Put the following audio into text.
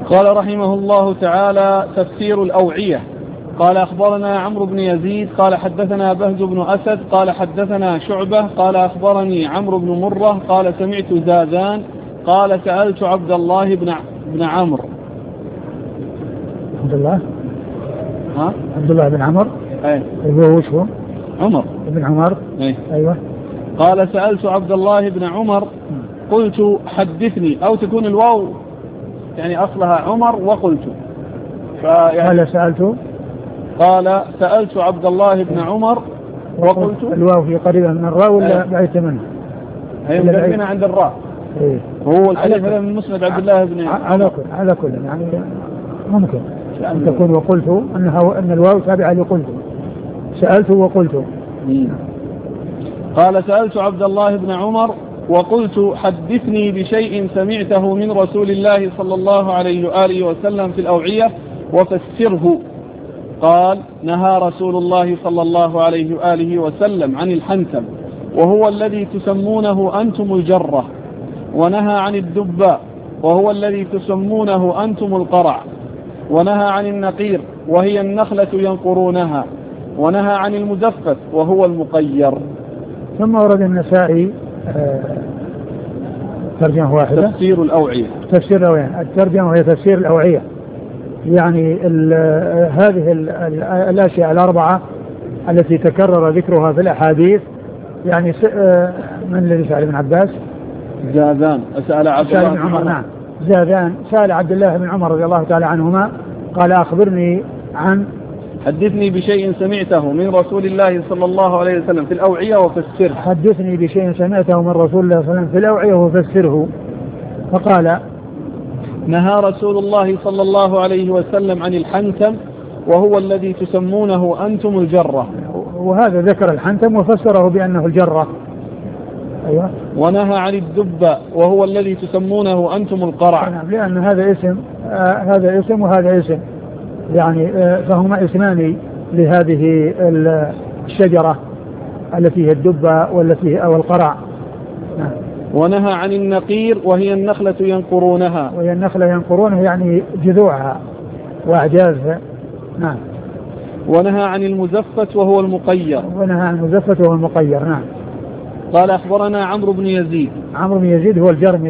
قال رحمه الله تعالى: تفسير الأوعية. قال أخبرنا عمرو بن يزيد قال حدثنا بهز بن أسد قال حدثنا شعبة قال أخبرني عمرو بن مرة قال سمعت زادان قال سألت عبد الله بن عمرو. عبد الله بن عمرو. أيوة. وش هو؟ عمر بن عمر. أيوة. قال سألت عبد الله بن عمر قلت حدثني، أو تكون الواو يعني أصلها عمر وقلت، قال سألت عبد الله بن عمر وقلت. الواو في قريبا من الراء ولا بعيد منه؟ هي مقدمة عند الراء. هو الحديث هذا من مسند عبد الله بن على كل يعني ممكن أن تكون وقلت أن الواو تابعة لقلت. سألت وقلت. قال سألت عبد الله بن عمر وقلت حدثني بشيء سمعته من رسول الله صلى الله عليه وآله وسلم في الأوعية وفسره. قال: نهى رسول الله صلى الله عليه وآله وسلم عن الحنتم وهو الذي تسمونه أنتم الجرة، ونهى عن الدباء وهو الذي تسمونه أنتم القرع، ونهى عن النقير وهي النخلة ينقرونها، ونهى عن المزفت وهو المقير. ثم ورد النسائي ترجمة واحدة: تفسير الأوعية. الترجمة هي تفسير الأوعية، يعني هذه الأشياء الأربعة التي تكرر ذكرها في الأحاديث. يعني من الذي سأل ابن عباس؟ زادان سأل عبد الله بن عمر. نعم، زادان سأل عبد الله بن عمر رضي الله تعالى عنهما قال: أخبرني عن حدثني بشيء سمعته من رسول الله صلى الله عليه وسلم في الأوعية وفسره. حدثني بشيء سمعته من رسول الله صلى الله عليه وسلم في الأوعية وفسره. فقال: نهى رسول الله صلى الله عليه وسلم عن الحنتم وهو الذي تسمونه أنتم الجرة. وهذا ذكر الحنتم وفسره بأنه الجرة. أيوة. ونهى عن الدباء وهو الذي تسمونه أنتم القرع. نعم، لأن هذا اسم هذا اسم وهذا اسم، يعني فهما اسمان لهذه الشجرة التي هي الدباء والتي أو القرع. نعم. ونهى عن النقير وهي النخلة ينقرونها. وهي النخلة ينقرونها يعني جذوعها وأعجازها. نعم. ونهى عن المزفت وهو المقير. نعم. قال أخبرنا عمرو بن يزيد. عمرو بن يزيد هو الجرمي.